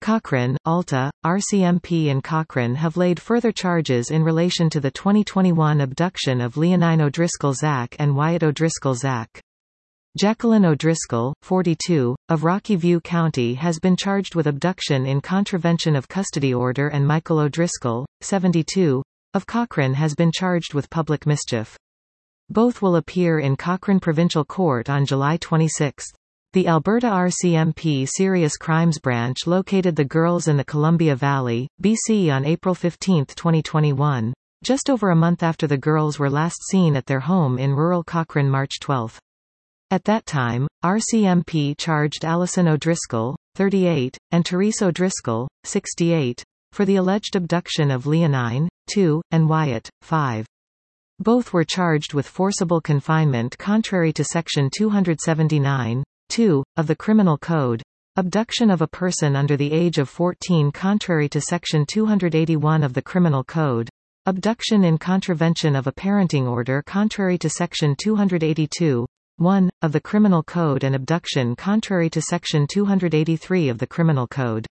Cochrane, Alta, RCMP and Cochrane have laid further charges in relation to the 2021 abduction of Leonine O'Driscoll Zach and Wyatt O'Driscoll Zach. Jacqueline O'Driscoll, 42, of Rocky View County has been charged with abduction in contravention of custody order, and Michael O'Driscoll, 72, of Cochrane has been charged with public mischief. Both will appear in Cochrane Provincial Court on July 26. The Alberta RCMP Serious Crimes Branch located the girls in the Columbia Valley, BC on April 15, 2021, just over a month after the girls were last seen at their home in rural Cochrane March 12. At that time, RCMP charged Alison O'Driscoll, 38, and Therese O'Driscoll, 68, for the alleged abduction of Leonine, 2, and Wyatt, 5. Both were charged with forcible confinement contrary to Section 279. 2, of the Criminal Code, abduction of a person under the age of 14 contrary to Section 281 of the Criminal Code, abduction in contravention of a parenting order contrary to Section 282. 1, of the Criminal Code, and abduction contrary to Section 283 of the Criminal Code.